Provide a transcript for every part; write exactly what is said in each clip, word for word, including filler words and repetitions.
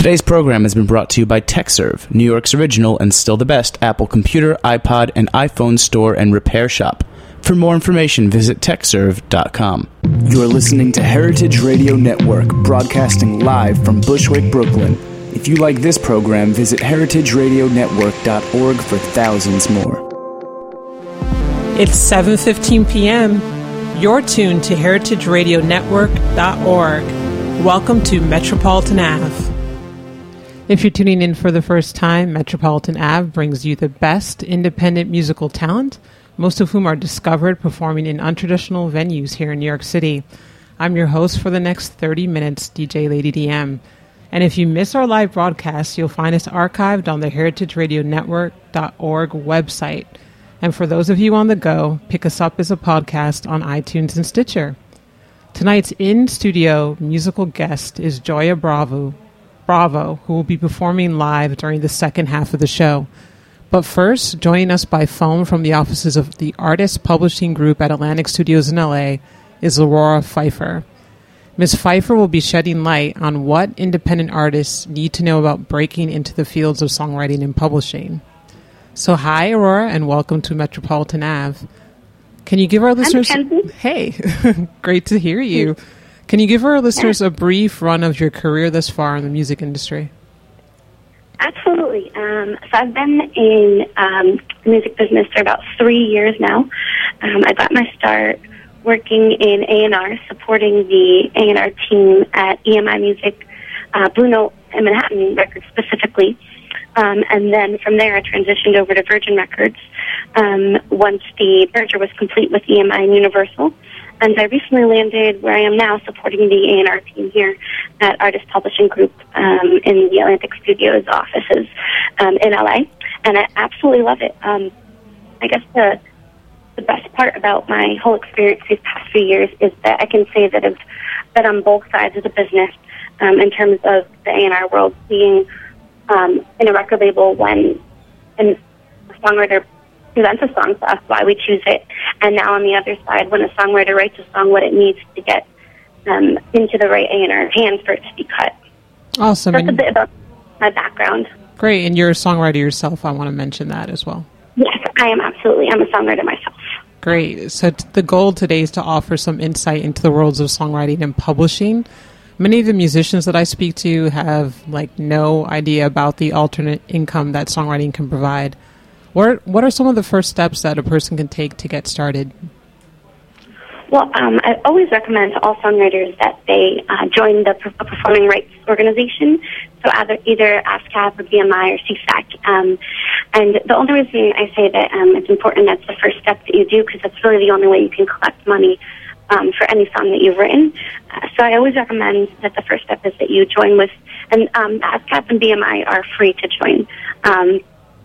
Today's program has been brought to you by TechServe, New York's original and still the best Apple computer, iPod, and iPhone store and repair shop. For more information, visit tech serve dot com. You're listening to Heritage Radio Network, broadcasting live from Bushwick, Brooklyn. If you like this program, visit heritage radio network dot org for thousands more. It's seven fifteen p.m. You're tuned to heritage radio network dot org. Welcome to Metropolitan Ave. If you're tuning in for the first time, Metropolitan Ave brings you the best independent musical talent, most of whom are discovered performing in untraditional venues here in New York City. I'm your host for the next thirty minutes, D J Lady D M. And if you miss our live broadcast, you'll find us archived on the heritage radio network dot org website. And for those of you on the go, pick us up as a podcast on iTunes and Stitcher. Tonight's in-studio musical guest is Joya Bravo, Bravo, who will be performing live during the second half of the show. But first, joining us by phone from the offices of the Artist Publishing Group at Atlantic Studios in L A is Aurora Pfeiffer. Miz Pfeiffer will be shedding light on what independent artists need to know about breaking into the fields of songwriting and publishing. So hi, Aurora, and welcome to Metropolitan Ave. Can you give our listeners... Hey, great to hear you. Can you give our listeners yeah. a brief run of your career thus far in the music industry? Absolutely. Um, so I've been in um, the music business for about three years now. Um, I got my start working in A and R, supporting the A and R team at E M I Music, uh, Blue Note, and Manhattan Records specifically. Um, and then from there, I transitioned over to Virgin Records um, once the merger was complete with E M I and Universal. And I recently landed where I am now, supporting the A and R team here at Artist Publishing Group um, in the Atlantic Studios offices um, in L A. And I absolutely love it. Um, I guess the the best part about my whole experience these past few years is that I can say that I've been on both sides of the business um, in terms of the A and R world, being um, in a record label when a songwriter presents a song to us, why we choose it, and now on the other side, when a songwriter writes a song, what it needs to get um, into the right A and R hands for it to be cut. Awesome. That's a bit about my background. Great, and you're a songwriter yourself. I want to mention that as well. Yes, I am absolutely. I'm a songwriter myself. Great. So t- the goal today is to offer some insight into the worlds of songwriting and publishing. Many of the musicians that I speak to have like no idea about the alternate income that songwriting can provide. What what are some of the first steps that a person can take to get started? Well, um, I always recommend to all songwriters that they uh, join the per- Performing Rights Organization, so either, either ASCAP or B M I or C S A C. Um, and the only reason I say that um, it's important that's the first step that you do, because that's really the only way you can collect money um, for any song that you've written. Uh, so I always recommend that the first step is that you join with, and um, ASCAP and B M I are free to join. Um,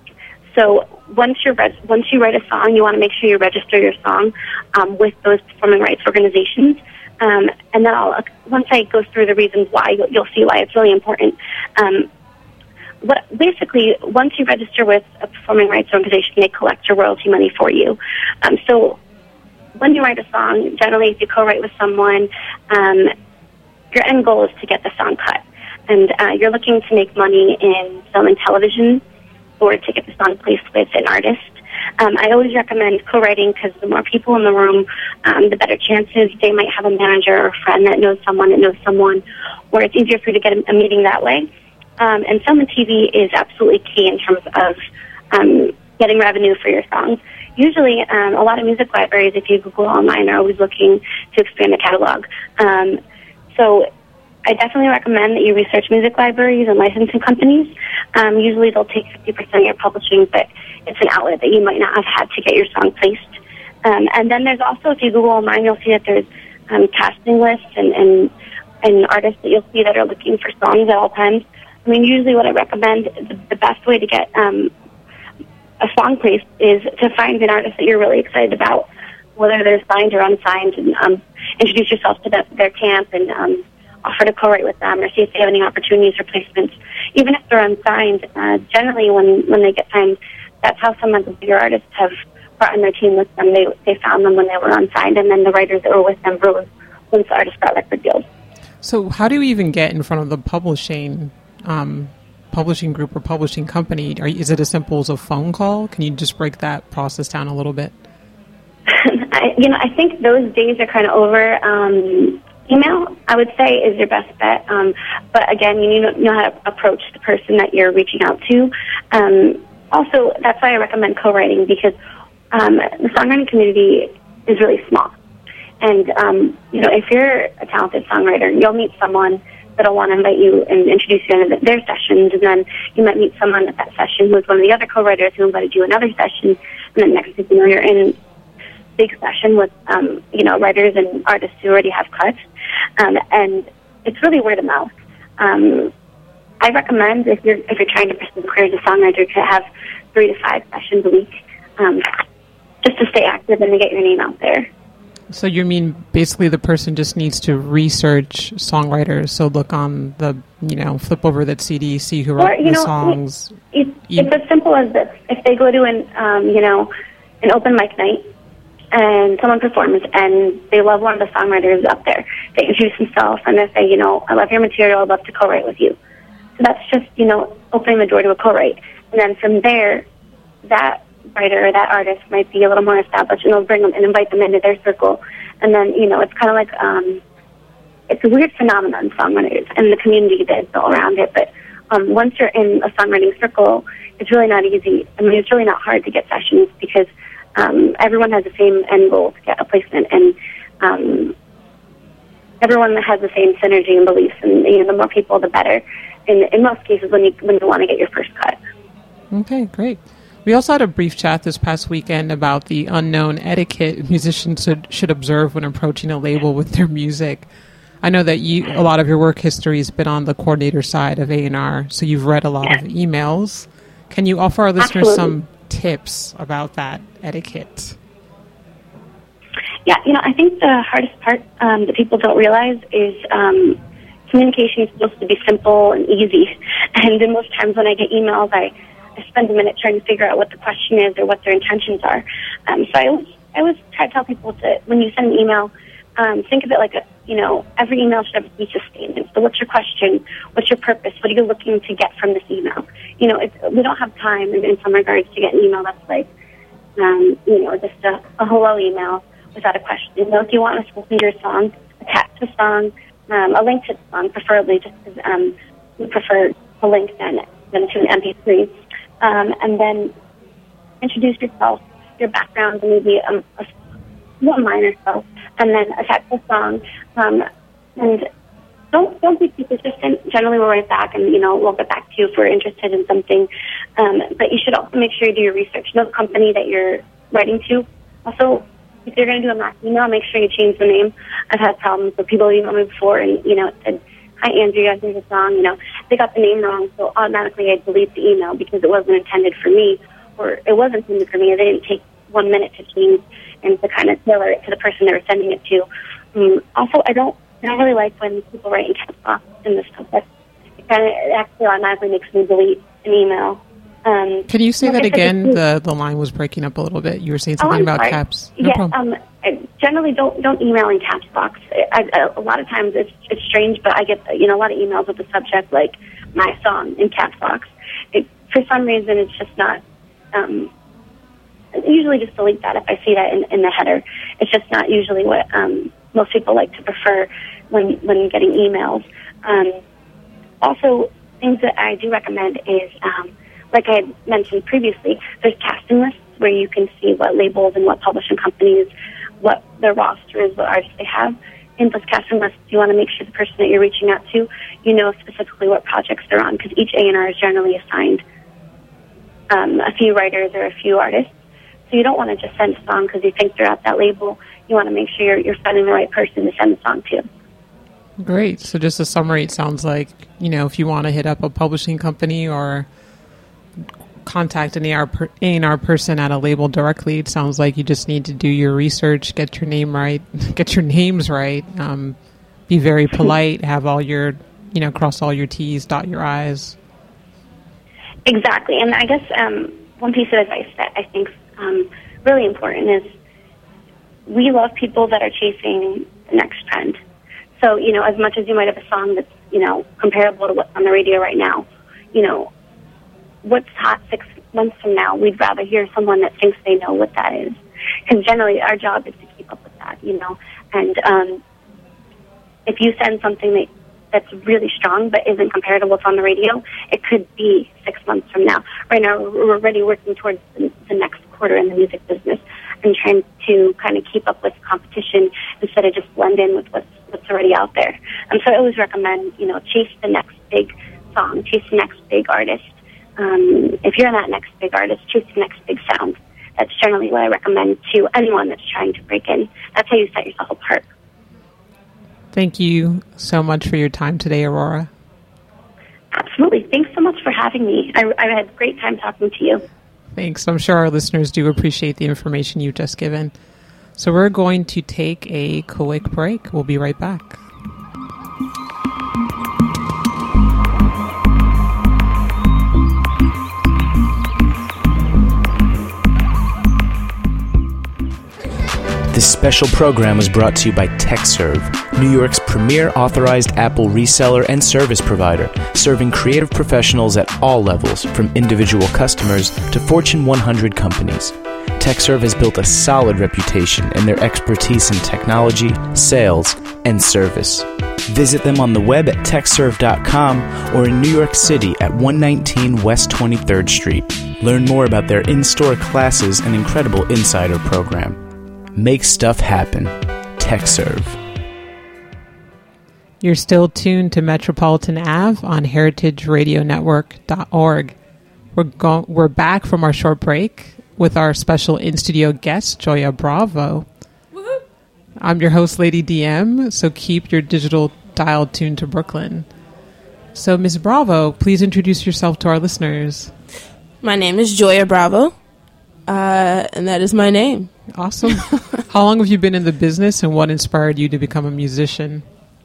So once you're reg- once you write a song, you want to make sure you register your song um, with those performing rights organizations. Um, and then I'll, once I go through the reasons why, you'll, you'll see why it's really important. Um, what basically, once you register with a performing rights organization, they collect your royalty money for you. Um, so when you write a song, generally if you co-write with someone, um, your end goal is to get the song cut. And uh, you're looking to make money in film and television, or to get the song placed with an artist. Um, I always recommend co-writing because the more people in the room, um, the better chances they might have a manager or a friend that knows someone that knows someone, or it's easier for you to get a, a meeting that way. Um, and film and T V is absolutely key in terms of um, getting revenue for your songs. Usually, um, a lot of music libraries, if you Google online, are always looking to expand the catalog. Um, so I definitely recommend that you research music libraries and licensing companies. Um, usually they'll take fifty percent of your publishing, but it's an outlet that you might not have had to get your song placed. Um, and then there's also, if you Google online, you'll see that there's um, casting lists and, and, and artists that you'll see that are looking for songs at all times. I mean, usually what I recommend, the, the best way to get um, a song placed is to find an artist that you're really excited about, whether they're signed or unsigned, and um, introduce yourself to the, their camp and um, offer to co-write with them or see if they have any opportunities for placements. Even if they're unsigned, uh, generally when, when they get signed, that's how some of the bigger artists have brought in their team with them. They they found them when they were unsigned, and then the writers that were with them rose once the artist got record deals. So how do you even get in front of the publishing um, publishing group or publishing company, are, is it as simple as a phone call? Can you just break that process down a little bit? I, you know, I think those days are kind of over. Um, email, I would say, is your best bet. Um, but again, you need to know how to approach the person that you're reaching out to. Um, also, that's why I recommend co-writing, because um, the songwriting community is really small. And, um, you know, if you're a talented songwriter, you'll meet someone that'll want to invite you and introduce you into their sessions, and then you might meet someone at that session who's one of the other co-writers who invited you another session, and then next thing you know, you're in a big session with, um, you know, writers and artists who already have cuts, um, and it's really word of mouth. Um, I recommend, if you're if you're trying to pursue the career as a songwriter, to have three to five sessions a week, um, just to stay active and to get your name out there. So you mean basically the person just needs to research songwriters, so look on the, you know, flip over that C D, see who wrote or, you the know, songs. It, it's as simple as this. If they go to an, um, you know, an open mic night and someone performs and they love one of the songwriters up there, they introduce themselves and they say, you know, I love your material, I'd love to co-write with you. So that's just, you know, opening the door to a co-write. And then from there, that writer or that artist might be a little more established, and they'll bring them and invite them into their circle. And then, you know, it's kind of like, um, it's a weird phenomenon, songwriters, and the community that's all around it. But um, once you're in a songwriting circle, it's really not easy. I mean, it's really not hard to get sessions, because um, everyone has the same end goal to get a placement, and um, everyone has the same synergy and beliefs. And, you know, the more people, the better. In, in most cases, when you when you want to get your first cut. Okay, great. We also had a brief chat this past weekend about the unknown etiquette musicians should, should observe when approaching a label with their music. I know that you, a lot of your work history has been on the coordinator side of A and R, so you've read a lot yes. of emails. Can you offer our listeners Absolutely. some tips about that etiquette? Yeah, you know, I think the hardest part um, that people don't realize is um, communication is supposed to be simple and easy. And then most times when I get emails, I I spend a minute trying to figure out what the question is or what their intentions are. Um, so I always, I always try to tell people to, when you send an email, um, think of it like a, you know, every email should have a thesis statement. So what's your question? What's your purpose? What are you looking to get from this email? You know, it's, we don't have time in, in some regards to get an email that's like, um, you know, just a, a hello email without a question. You know, if you want us to listen to your song, attach the song, um, a link to the song, preferably, just because um, we prefer a link than, than to an M P three. Um, and then introduce yourself, your background, and maybe um, a one line or so, and then attach the song. Um, and don't don't be too persistent. Generally, we'll write back, and you know we'll get back to you if we're interested in something. Um, but you should also make sure you do your research. Know the company that you're writing to. Also, if you're going to do a mass email, make sure you change the name. I've had problems with people emailed me before, and you know it said, "Hi, Andrea, here's a song." You know, they got the name wrong, so automatically I delete the email because it wasn't intended for me, or it was intended for me. They didn't take one minute to change and to kind of tailor it to the person they were sending it to. Um, also, I don't, I don't really like when people write in caps lock in this subject. It kind of it actually automatically makes me delete an email. Um, Can you say like that I said, again? The the line was breaking up a little bit. You were saying something oh, about sorry. caps. No yeah, problem. um, I generally don't don't email in caps box. I, I, a lot of times it's it's strange, but I get you know a lot of emails with the subject like "my song" in caps box. It, for some reason, it's just not. Um, I usually just delete that if I see that in, in the header. It's just not usually what um, most people like to prefer when when getting emails. Um, also, things that I do recommend is. Um, Like I had mentioned previously, there's casting lists where you can see what labels and what publishing companies, what their roster is, what artists they have. In those casting lists, you want to make sure the person that you're reaching out to, you know specifically what projects they're on, because each A and R is generally assigned um, a few writers or a few artists. So you don't want to just send a song because you think they're at that label. You want to make sure you're, you're finding the right person to send the song to. Great. So just a summary, it sounds like, you know, if you want to hit up a publishing company or contact an A and R person at a label directly, it sounds like you just need to do your research, get your name right, get your names right, um, be very polite, have all your, you know, cross all your T's, dot your I's. Exactly. And I guess um, one piece of advice that I think um, really important is we love people that are chasing the next trend. So, you know, as much as you might have a song that's you know, comparable to what's on the radio right now. You know, what's hot six months from now? We'd rather hear someone that thinks they know what that is. Because generally our job is to keep up with that, you know. And um, if you send something that that's really strong but isn't compared to what's on the radio, it could be six months from now. Right now, we're already working towards the, the next quarter in the music business and trying to kind of keep up with competition instead of just blend in with what's, what's already out there. And so I always recommend, you know, chase the next big song, chase the next big artist. Um, if you're that next big artist, chase the next big sound. That's generally what I recommend to anyone that's trying to break in. That's how you set yourself apart. Thank you so much for your time today, Aurora. Absolutely. Thanks so much for having me. I, I had a great time talking to you. Thanks. I'm sure our listeners do appreciate the information you've just given. So we're going to take a quick break. We'll be right back. This special program was brought to you by TechServe, New York's premier authorized Apple reseller and service provider, serving creative professionals at all levels, from individual customers to Fortune one hundred companies. TechServe has built a solid reputation in their expertise in technology, sales, and service. Visit them on the web at tech serve dot com or in New York City at one nineteen West twenty-third Street. Learn more about their in-store classes and incredible insider program. Make stuff happen. TechServe. You're still tuned to Metropolitan Ave on heritage radio network dot org. We're go- we're back from our short break with our special in-studio guest, Joya Bravo. Woo-hoo. I'm your host, Lady D M, so keep your digital dial tuned to Brooklyn. So, Miz Bravo, please introduce yourself to our listeners. My name is Joya Bravo, uh, and that is my name. Awesome. How long have you been in the business, and what inspired you to become a musician?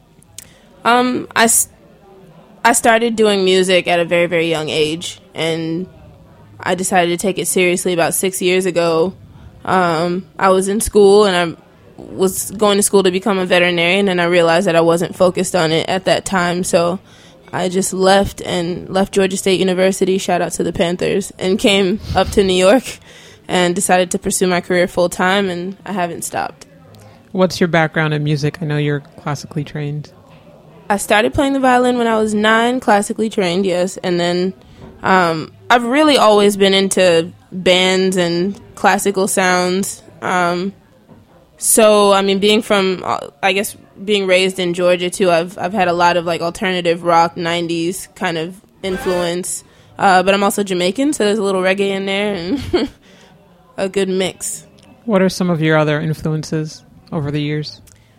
Um, I, I started doing music at a very, very young age, and I decided to take it seriously about six years ago. Um, I was in school, and I was going to school to become a veterinarian, and I realized that I wasn't focused on it at that time, so I just left and left Georgia State University, shout out to the Panthers, and came up to New York and decided to pursue my career full-time, and I haven't stopped. What's your background in music? I know you're classically trained. I started playing the violin when I was nine, classically trained, yes, and then um, I've really always been into bands and classical sounds. Um, so, I mean, being from, I guess, being raised in Georgia, too, I've I've had a lot of, like, alternative rock, nineties kind of influence. Uh, but I'm also Jamaican, so there's a little reggae in there, and a good mix. What are some of your other influences over the years?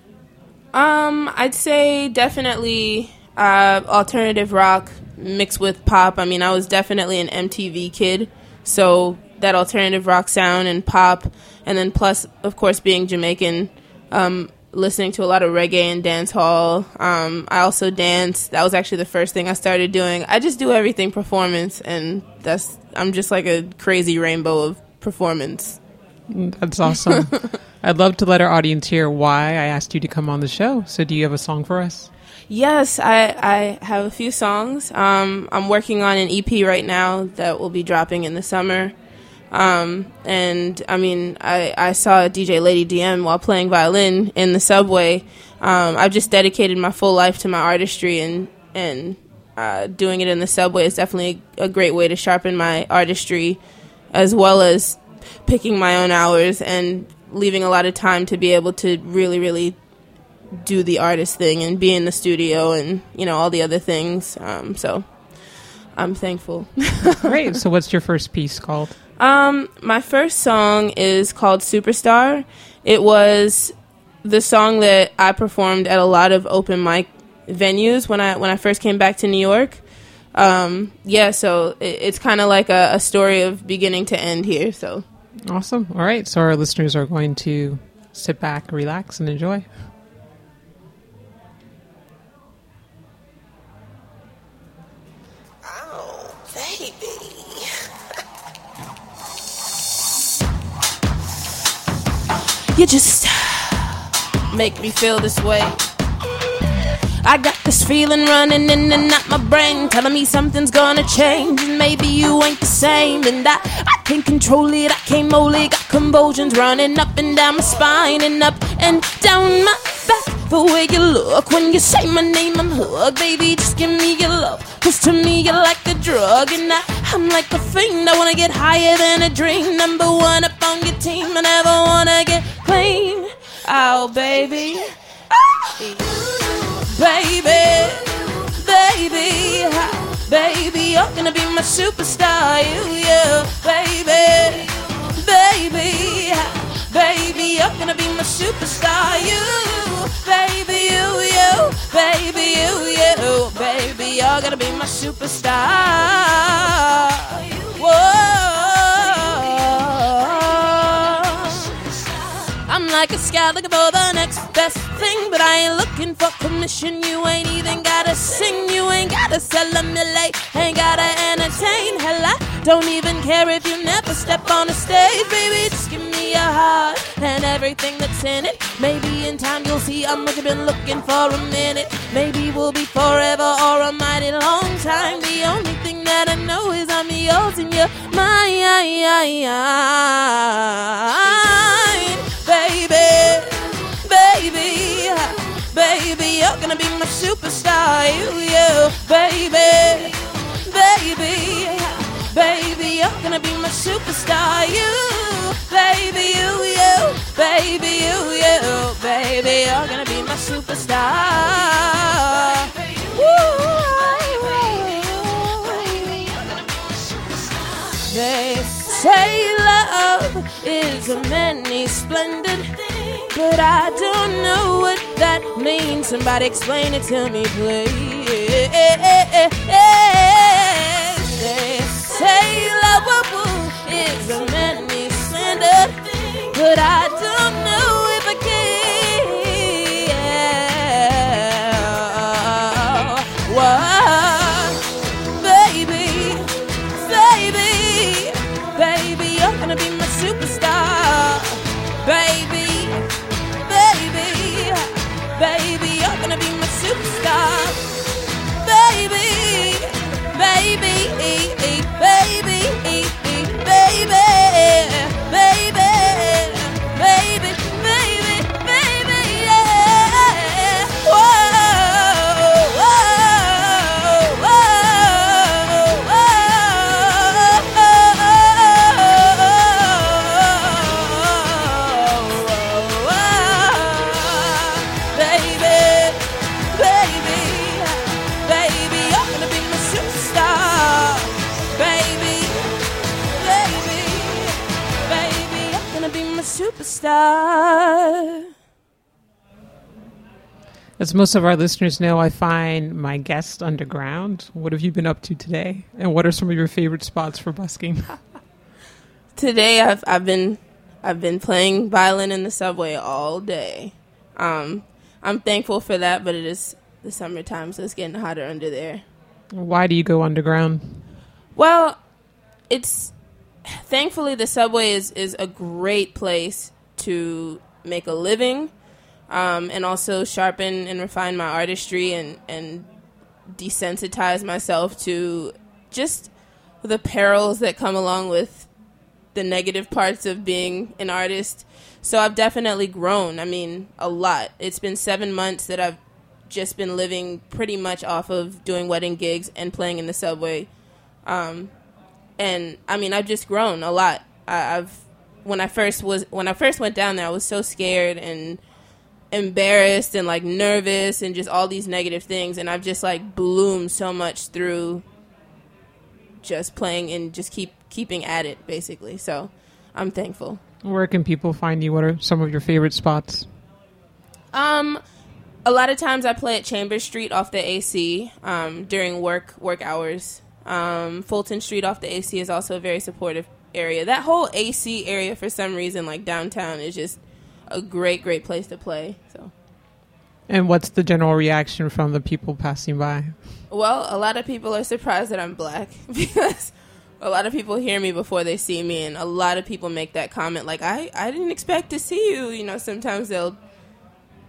Um, I'd say definitely uh, alternative rock mixed with pop. I mean, I was definitely an M T V kid, so that alternative rock sound and pop, and then plus, of course, being Jamaican, um, listening to a lot of reggae and dance hall. Um, I also dance. That was actually the first thing I started doing. I just do everything performance, and that's I'm just like a crazy rainbow of performance. That's awesome. I'd love to let our audience hear why I asked you to come on the show. So do you have a song for us? Yes, I, I have a few songs. Um, I'm working on an E P right now that will be dropping in the summer. Um, and, I mean, I, I saw D J Lady D M while playing violin in the subway. Um, I've just dedicated my full life to my artistry, and, and uh, doing it in the subway is definitely a, a great way to sharpen my artistry, as well as picking my own hours and leaving a lot of time to be able to really, really do the artist thing and be in the studio and, you know, all the other things. Um, so I'm thankful. Great. So what's your first piece called? Um, my first song is called Superstar. It was the song that I performed at a lot of open mic venues when I when I first came back to New York. Um, yeah, so it, it's kind of like a, a story of beginning to end here. So awesome. All right. So our listeners are going to sit back, relax, and enjoy. Oh, baby. You just make me feel this way. I got this feeling running in and out my brain, telling me something's gonna change, and maybe you ain't the same. And I, I can't control it, I can't mold it. Got convulsions running up and down my spine and up and down my back. The way you look when you say my name, I'm hooked. Baby, just give me your love, 'cause to me you're like a drug. And I, I'm like a fiend, I wanna get higher than a dream. Number one up on your team, I never wanna get clean. Oh, baby, oh, baby, baby, baby, you're gonna be my superstar. You, you, baby, baby, baby, you're gonna be my superstar. You, baby, you, you, baby, you, you, baby, you're gonna be my superstar. Whoa. I'm like a scout looking for the next best thing, but I ain't looking for commission. You ain't even gotta sing, you ain't gotta celebrate, ain't gotta entertain. Hell, I don't even care if you never step on the stage. Baby, just give me your heart and everything that's in it. Maybe in time you'll see I'm what you've been looking for a minute. Maybe we'll be forever or a mighty long time. The only thing that I know is I'm yours and you're mine. Baby, baby, baby, you're gonna be my superstar. You, you, baby, baby, baby, you're gonna be my superstar. You, baby, you, you, baby, you, you, baby, you're gonna be my superstar. Woo. They say love is a many splendid, but I don't know what that means. Somebody explain it to me, please. They say love is a many splendid, but I don't know if I can. Whoa, baby, baby, baby, you're gonna be my superstar. Baby, baby, baby, you're gonna be my superstar. Baby, baby, baby, baby, baby, baby, baby, baby, baby, yeah. Whoa, whoa, whoa, superstar. As most of our listeners know, I find my guests underground. What have you been up to today? And what are some of your favorite spots for busking? Today I've I've been I've been playing violin in the subway all day. Um, I'm thankful for that, but it is the summertime, so it's getting hotter under there. Why do you go underground? Well, it's thankfully the subway is, is a great place to make a living, um, and also sharpen and refine my artistry and, and desensitize myself to just the perils that come along with the negative parts of being an artist. So I've definitely grown. I mean, a lot. It's been seven months that I've just been living pretty much off of doing wedding gigs and playing in the subway. Um, and I mean, I've just grown a lot. I, I've when I first was when I first went down there, I was so scared and embarrassed and like nervous and just all these negative things. And I've just like bloomed so much through just playing and just keep keeping at it, basically. So I'm thankful. Where can people find you? What are some of your favorite spots? Um, a lot of times I play at Chambers Street off the A C um, during work work hours. Um, Fulton Street off the A C is also a very supportive area. That whole A C area, for some reason, like downtown, is just a great, great place to play. So. And what's the general reaction from the people passing by? Well, a lot of people are surprised that I'm black because a lot of people hear me before they see me, and a lot of people make that comment like, I, I didn't expect to see you. You know, sometimes they'll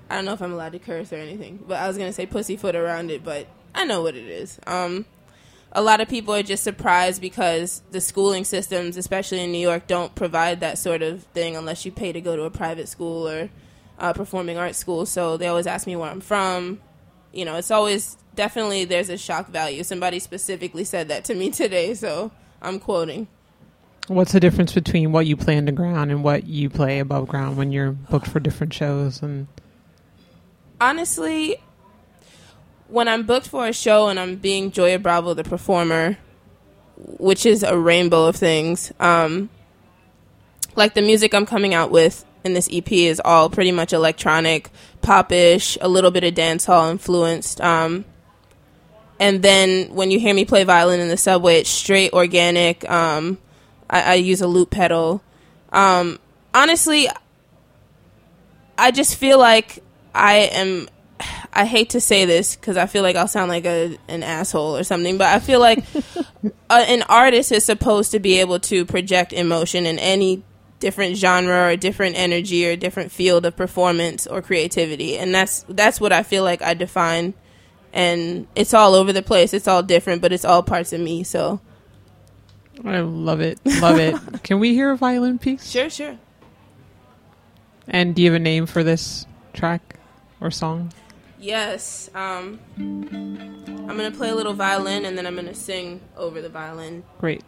I don't know if I'm allowed to curse or anything, but I was going to say pussyfoot around it, but I know what it is. Um, a lot of people are just surprised because the schooling systems, especially in New York, don't provide that sort of thing unless you pay to go to a private school or uh, performing arts school. So they always ask me where I'm from. You know, it's always definitely there's a shock value. Somebody specifically said that to me today, so I'm quoting. What's the difference between what you play underground and what you play above ground when you're booked for different shows? And honestly, when I'm booked for a show and I'm being Joya Bravo, the performer, which is a rainbow of things, um, like the music I'm coming out with in this E P is all pretty much electronic, pop-ish, a little bit of dancehall influenced. Um, and then when you hear me play violin in the subway, it's straight organic. Um, I, I use a loop pedal. Um, honestly, I just feel like I am, I hate to say this because I feel like I'll sound like a, an asshole or something, but I feel like a, an artist is supposed to be able to project emotion in any different genre or different energy or different field of performance or creativity. And that's, that's what I feel like I define. And it's all over the place. It's all different, but it's all parts of me. So I love it. Love it. Can we hear a violin piece? Sure, sure. And do you have a name for this track or song? Yes. Um, I'm going to play a little violin and then I'm going to sing over the violin. Great.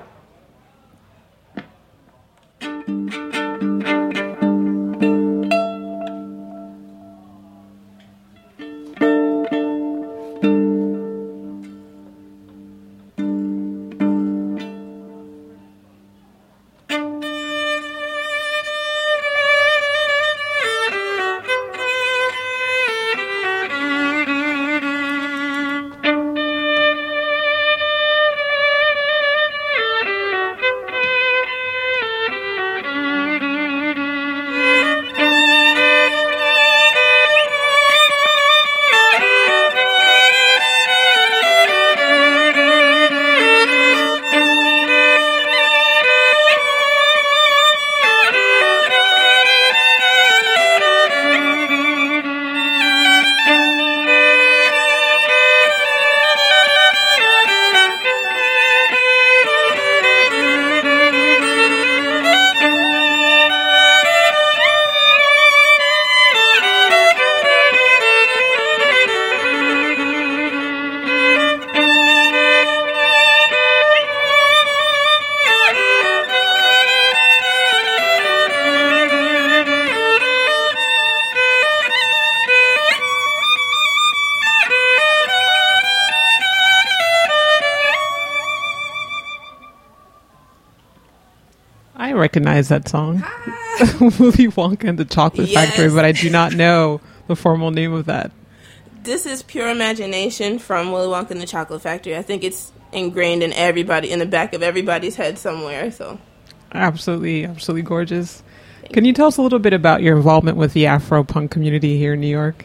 Recognize that song. Willy Wonka and the Chocolate Yes. Factory, but I do not know the formal name of that. This is pure imagination from Willy Wonka and the Chocolate Factory. I think it's ingrained in everybody, in the back of everybody's head somewhere. So, absolutely, absolutely gorgeous. Can you tell us a little bit about your involvement with the Afro punk community here in New York?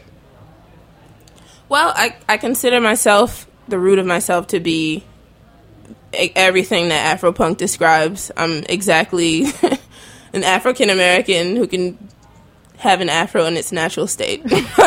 Well, I, I consider myself, the root of myself, to be everything that Afropunk describes. I'm exactly an African American who can have an afro in its natural state.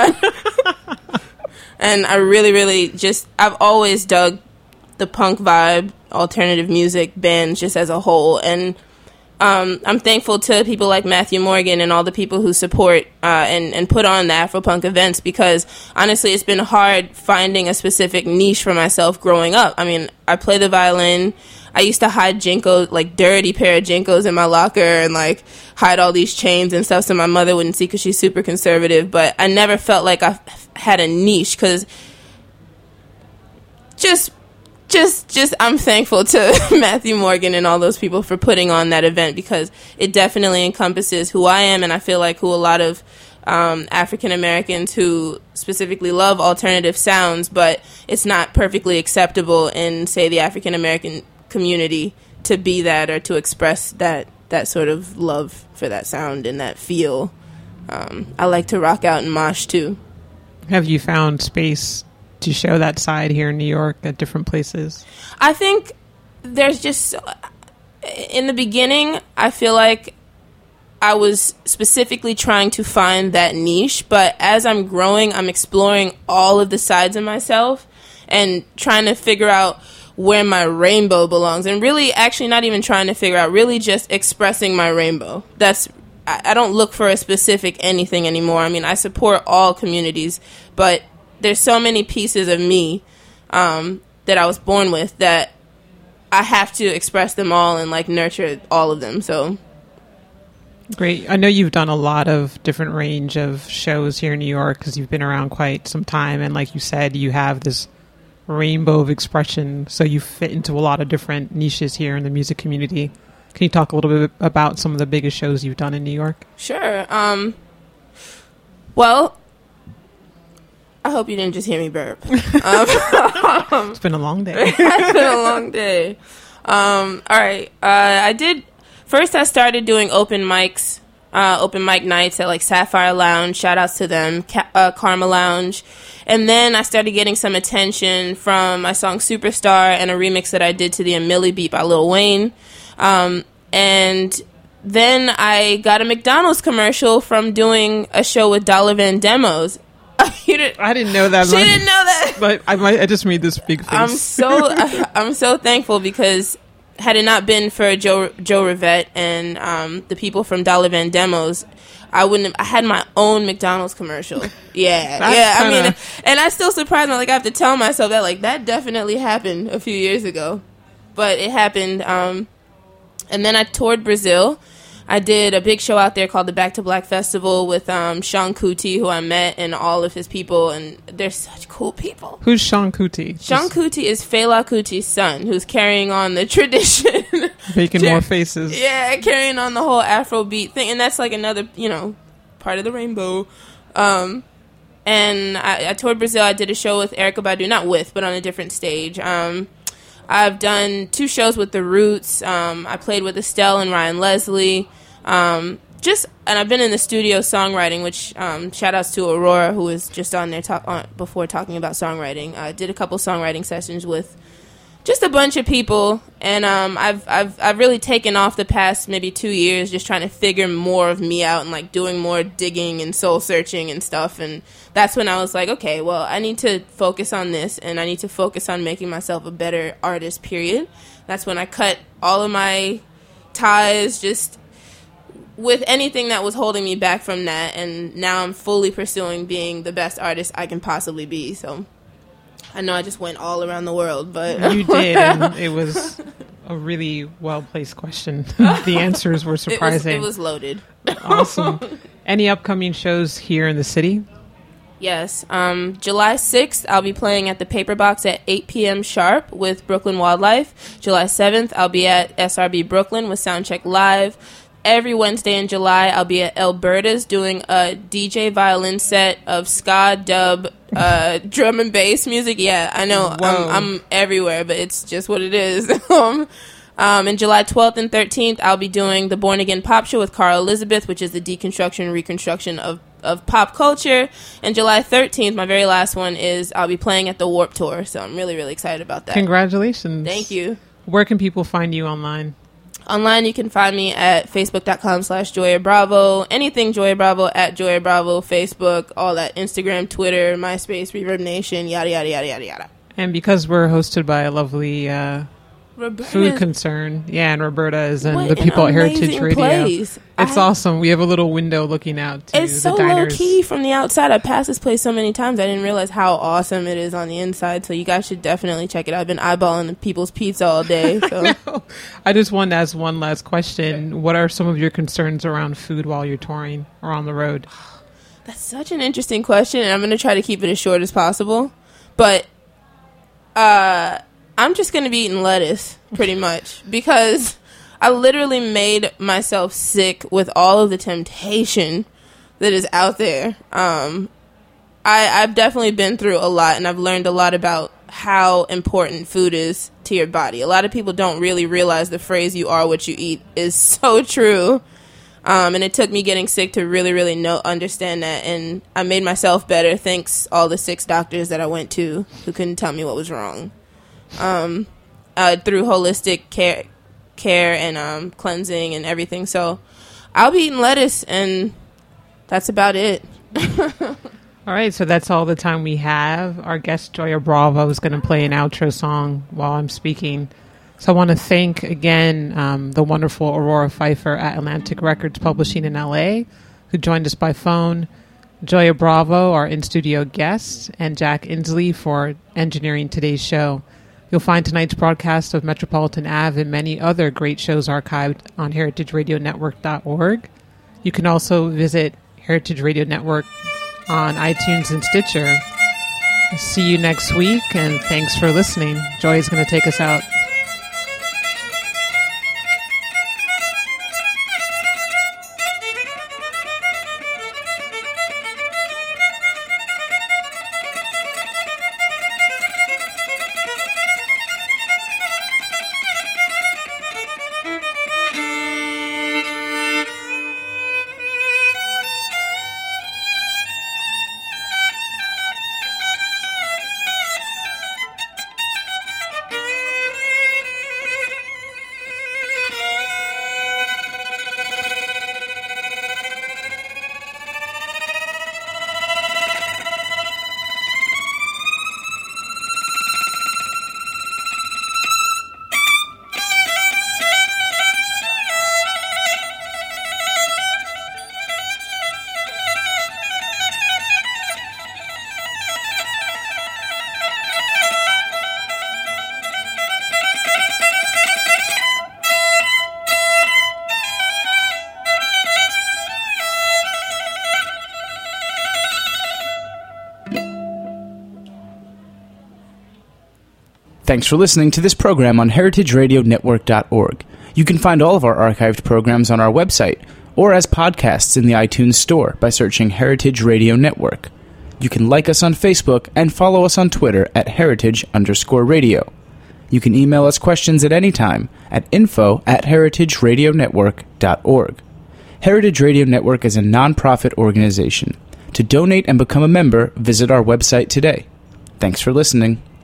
And I really, really just, I've always dug the punk vibe, alternative music, bands just as a whole. And um, I'm thankful to people like Matthew Morgan and all the people who support uh, and, and put on the Afropunk events, because honestly, it's been hard finding a specific niche for myself growing up. I mean, I play the violin. I used to hide Jinkos, like dirty pair of Jinkos in my locker, and like hide all these chains and stuff so my mother wouldn't see because she's super conservative. But I never felt like I had a niche, because just... Just, just, I'm thankful to Matthew Morgan and all those people for putting on that event, because it definitely encompasses who I am, and I feel like who a lot of um, African Americans who specifically love alternative sounds, but it's not perfectly acceptable in, say, the African American community to be that or to express that that sort of love for that sound and that feel. Um, I like to rock out and mosh too. Have you found space to show that side here in New York at different places? I think there's just, in the beginning, I feel like I was specifically trying to find that niche, but as I'm growing, I'm exploring all of the sides of myself and trying to figure out where my rainbow belongs, and really actually not even trying to figure out, really just expressing my rainbow. That's I, I don't look for a specific anything anymore. I mean, I support all communities, but there's so many pieces of me um, that I was born with that I have to express them all and like nurture all of them. So great. I know you've done a lot of different range of shows here in New York because you've been around quite some time, and like you said, you have this rainbow of expression, so you fit into a lot of different niches here in the music community. Can you talk a little bit about some of the biggest shows you've done in New York? Sure. Um, well, I hope you didn't just hear me burp. Um, it's been a long day. It's been a long day. Um, all right. Uh, I did... First, I started doing open mics, uh, open mic nights at like Sapphire Lounge. Shout outs to them, Ca- uh, Karma Lounge. And then I started getting some attention from my song Superstar and a remix that I did to the A Milli beat by Lil Wayne. Um, and then I got a McDonald's commercial from doing a show with Dollar Van Demos. You didn't, I didn't know that. She didn't know that. But I, might, I just made this big face. I'm so I, I'm so thankful because had it not been for Joe Joe Rivette and um, the people from Dollar Van Demos, I wouldn't have, I had my own McDonald's commercial. Yeah. yeah. Kinda... I mean, and I still surprised me. Like, I have to tell myself that, like, that definitely happened a few years ago. But it happened. Um, and then I toured Brazil. I did a big show out there called the Back to Black Festival with um, Sean Kuti, who I met, and all of his people, and they're such cool people. Who's Sean Kuti? Sean Kuti is Fela Kuti's son, who's carrying on the tradition. Making more faces. Yeah, carrying on the whole Afrobeat thing, and that's like another, you know, part of the rainbow. Um, and I, I toured Brazil. I did a show with Erykah Badu, not with, but on a different stage. Um, I've done two shows with The Roots. Um, I played with Estelle and Ryan Leslie. Um, just, and I've been in the studio songwriting, which, um, shout outs to Aurora, who was just on there talk, on, before talking about songwriting. I did a couple songwriting sessions with just a bunch of people, and um, I've I've I've really taken off the past maybe two years just trying to figure more of me out and like doing more digging and soul searching and stuff. And that's when I was like, okay, well, I need to focus on this, and I need to focus on making myself a better artist, period. That's when I cut all of my ties just with anything that was holding me back from that, and now I'm fully pursuing being the best artist I can possibly be. So I know I just went all around the world, but you did, and it was a really well-placed question. The answers were surprising. It was, it was loaded. Awesome. Any upcoming shows here in the city? Yes. Um, July sixth, I'll be playing at the Paper Box at eight p.m. sharp with Brooklyn Wildlife. July seventh, I'll be at S R B Brooklyn with Soundcheck Live. Every Wednesday in July, I'll be at Alberta's doing a D J violin set of ska, dub, uh, drum and bass music. Yeah, I know I'm, I'm everywhere, but it's just what it is. um, um, and July twelfth and thirteenth, I'll be doing the Born Again Pop Show with Carl Elizabeth, which is the deconstruction and reconstruction of, of pop culture. And July thirteenth, my very last one, is I'll be playing at the Warped Tour. So I'm really, really excited about that. Congratulations. Thank you. Where can people find you online? Online, you can find me at facebook.com slash Joya Bravo. Anything Joya Bravo, at Joya Bravo, Facebook, all that. Instagram, Twitter, MySpace, Reverb Nation, yada, yada, yada, yada, yada. And because we're hosted by a lovely uh, Roberta, food concern, yeah, and Roberta is in what the people an at Heritage Radio. Place. It's I, awesome. We have a little window looking out to it's the so diners. low-key from the outside. I passed this place so many times, I didn't realize how awesome it is on the inside. So you guys should definitely check it out. I've been eyeballing the people's pizza all day. So. I, know. I just wanted to ask one last question. What are some of your concerns around food while you're touring or on the road? That's such an interesting question, and I'm going to try to keep it as short as possible. But uh, I'm just going to be eating lettuce, pretty much, because I literally made myself sick with all of the temptation that is out there. Um, I, I've definitely been through a lot, and I've learned a lot about how important food is to your body. A lot of people don't really realize the phrase, you are what you eat, is so true. Um, and it took me getting sick to really, really know, understand that. And I made myself better thanks all the six doctors that I went to who couldn't tell me what was wrong. Um, uh, through holistic care, care and um, cleansing and everything. So I'll be eating lettuce, and that's about it. All right, so that's all the time we have. Our guest, Joya Bravo, is going to play an outro song while I'm speaking. So I want to thank, again, um, the wonderful Aurora Pfeiffer at Atlantic Records Publishing in L A, who joined us by phone, Joya Bravo, our in-studio guest, and Jack Inslee for engineering today's show. You'll find tonight's broadcast of Metropolitan Ave and many other great shows archived on heritage radio network dot org. You can also visit Heritage Radio Network on iTunes and Stitcher. See you next week, and thanks for listening. Joy's going to take us out. Thanks for listening to this program on heritage radio network dot org. You can find all of our archived programs on our website or as podcasts in the iTunes Store by searching Heritage Radio Network. You can like us on Facebook and follow us on Twitter at heritage underscore radio. You can email us questions at any time at info at heritage radio network dot org. Heritage Radio Network is a non-profit organization. To donate and become a member, visit our website today. Thanks for listening.